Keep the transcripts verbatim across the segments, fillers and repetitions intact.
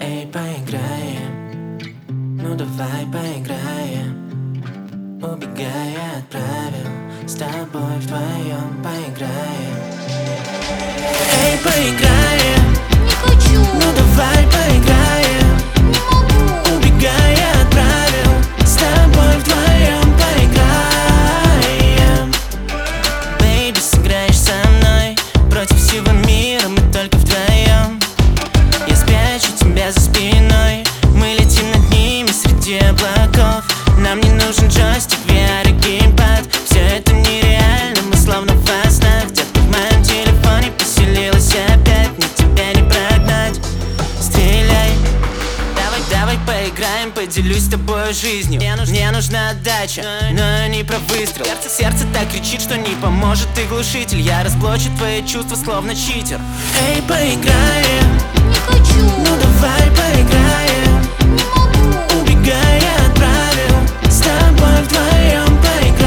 Эй, поиграем, ну давай поиграем. Убегая от правил, с тобой вдвоем поиграем. Эй, поиграем. Не хочу. Ну давай поиграем. Не могу. Убегая от правил, с тобой вдвоем поиграем. Бэйби, сыграешь со мной против всего мира, мы только вдвоем. Я спрячу тебя за спиной, мы летим над ними среди облаков. Нам не нужен джойстик, ви ар и геймпад. Все это нереально, мы словно во снах. Где-то в моем телефоне поселилась опять, ни тебя не прогнать. Стреляй, давай, давай поиграем, поделюсь с тобой жизнью. Мне, нуж, мне нужна отдача, но не про выстрел. Сердце, сердце так кричит, что не поможет и глушитель. Я разблочу твои чувства, словно читер. Эй, поиграем. Не хочу. Ну давай поиграем. Не могу. Убегая от правил, с тобой вдвоем поиграем.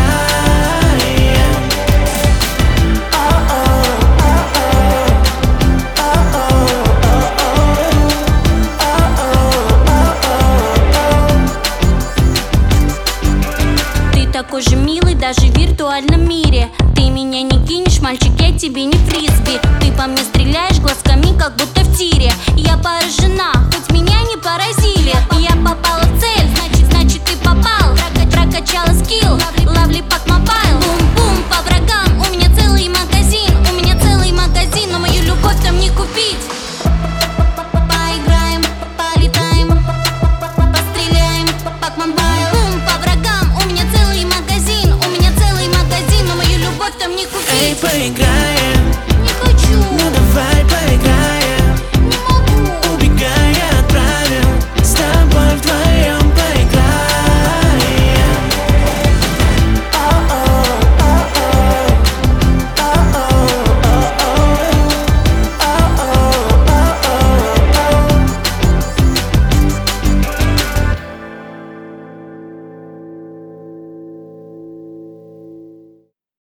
Ты такой же милый даже в виртуальном мире. Ты меня не кинешь, мальчик, я тебе не фрисби. Ты по мне стреляешь глазками, как будто в тире. Я поражена, хоть меня не поразит.